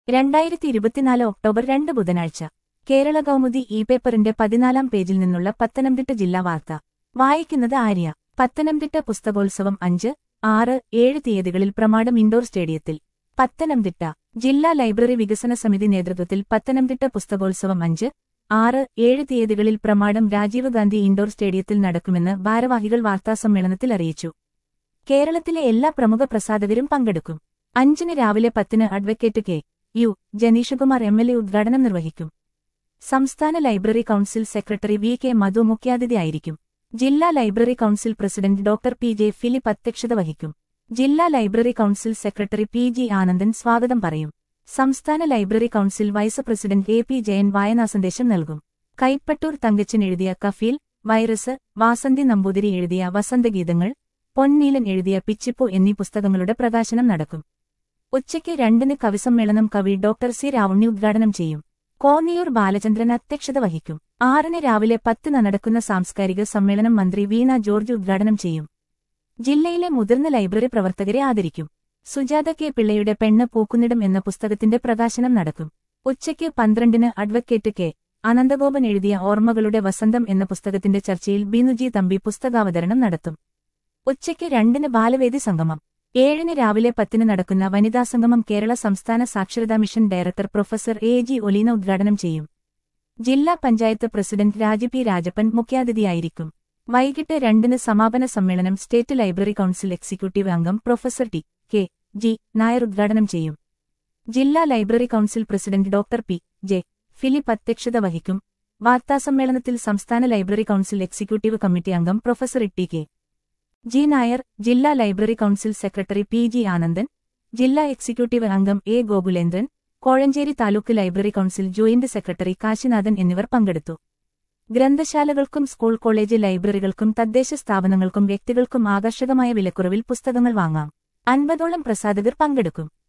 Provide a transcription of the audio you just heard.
2024 October 2 ബുധനാഴ്ച Kerala Kaumudi E പേപ്പറിന്റെ 14-ാം പേജിൽ നിന്നുള്ള പത്തനംതിട്ട ജില്ലാ വാർത്ത വായിക്കുന്നത് ആര്യ. പത്തനംതിട്ട പുസ്തകോത്സവം 5, 6, 7 തീയതികളിൽ പ്രമാടം ഇൻഡോർ സ്റ്റേഡിയത്തിൽ. പത്തനംതിട്ട ജില്ലാ ലൈബ്രറി വികസന സമിതി നേതൃത്വത്തിൽ പത്തനംതിട്ട പുസ്തകോത്സവം 5, 6, 7 തീയതികളിൽ പ്രമാടം രാജീവ് ഗാന്ധി ഇൻഡോർ സ്റ്റേഡിയത്തിൽ നടക്കുമെന്ന് ഭാരവാഹികൾ വാർത്താസമ്മേളനത്തിൽ അറിയിച്ചു. കേരളത്തിലെ എല്ലാ പ്രമുഖ പ്രസാധകരും പങ്കെടുക്കും. 5-ന് രാവിലെ 10-ന് advocate K. U. Janeeshkumar MLA ഉദ്ഘാടനം നിർവഹിക്കും. സംസ്ഥാന library council secretary V. K. Madhu മുഖ്യാതിഥിയായിരിക്കും. ജില്ലാ library council president doctor P. J. Philip അധ്യക്ഷത വഹിക്കും. ജില്ലാ library council secretary P. G. Anandan സ്വാഗതം പറയും. സംസ്ഥാന library council vice president A. P. Jayan വായനാസന്ദേശം നൽകും. കൈപ്പട്ടൂർ തങ്കച്ചൻ എഴുതിയ കഫീൽ, വൈറസ്, വാസന്തി നമ്പൂതിരി എഴുതിയ വസന്തഗീതങ്ങൾ, പൊന്നീലൻ എഴുതിയ പിച്ചിപ്പൂ എന്നീ പുസ്തകങ്ങളുടെ പ്രകാശനം നടക്കും. ഉച്ചയ്ക്ക് 2-ന് കവിസമ്മേളനം കവി ഡോക്ടർ സി. രാവുണ്ണി ഉദ്ഘാടനം ചെയ്യും. കോന്നിയൂർ ബാലചന്ദ്രൻ അധ്യക്ഷത വഹിക്കും. 6-ന് രാവിലെ 10-ന് നടക്കുന്ന സാംസ്കാരിക സമ്മേളനം മന്ത്രി വീണ ജോർജ് ഉദ്ഘാടനം ചെയ്യും. ജില്ലയിലെ മുതിർന്ന ലൈബ്രറി പ്രവർത്തകരെ ആദരിക്കും. സുജാത കെ. പിള്ളയുടെ പെണ്ണ് പൂക്കുന്നിടം എന്ന പുസ്തകത്തിന്റെ പ്രകാശനം നടക്കും. ഉച്ചയ്ക്ക് 12-ന് അഡ്വക്കേറ്റ് കെ. അനന്തഗോപൻ എഴുതിയ ഓർമ്മകളുടെ വസന്തം എന്ന പുസ്തകത്തിന്റെ ചർച്ചയിൽ ബിനുജി തമ്പി പുസ്തകാവതരണം നടത്തും. ഉച്ചയ്ക്ക് 2-ന് ബാലവേദി സംഗമം. 7-ന് രാവിലെ 10-ന് നടക്കുന്ന വനിതാ സംഗമം കേരള സംസ്ഥാന സാക്ഷരതാ mission director professor A. G. Oleena ഉദ്ഘാടനം ചെയ്യും. ജില്ലാ പഞ്ചായത്ത് പ്രസിഡന്റ് രാജി പി. രാജപ്പൻ മുഖ്യാതിഥിയായിരിക്കും. വൈകിട്ട് 2-ന് സമാപന സമ്മേളനം സ്റ്റേറ്റ് ലൈബ്രറി കൗൺസിൽ എക്സിക്യൂട്ടീവ് അംഗം professor T. K. G. Nair ഉദ്ഘാടനം ചെയ്യും. ജില്ലാ library council president doctor P. J. Philip അധ്യക്ഷത വഹിക്കും. വാർത്താസമ്മേളനത്തിൽ സംസ്ഥാന ലൈബ്രറി കൗൺസിൽ എക്സിക്യൂട്ടീവ് കമ്മിറ്റി അംഗം professor T. K. G. Nair, ജില്ലാ library council secretary P. G. Anandan, ജില്ലാ എക്സിക്യൂട്ടീവ് അംഗം A. Gokulendran, Kozhencherry taluk library council joint secretary Kashinathan എന്നിവർ പങ്കെടുത്തു. ഗ്രന്ഥശാലകൾക്കും സ്കൂൾ കോളേജ് ലൈബ്രറികൾക്കും തദ്ദേശ സ്ഥാപനങ്ങൾക്കും വ്യക്തികൾക്കും ആകർഷകമായ വിലക്കുറവിൽ പുസ്തകങ്ങൾ വാങ്ങാം. 50ഓളം പ്രസാധകർ പങ്കെടുക്കും.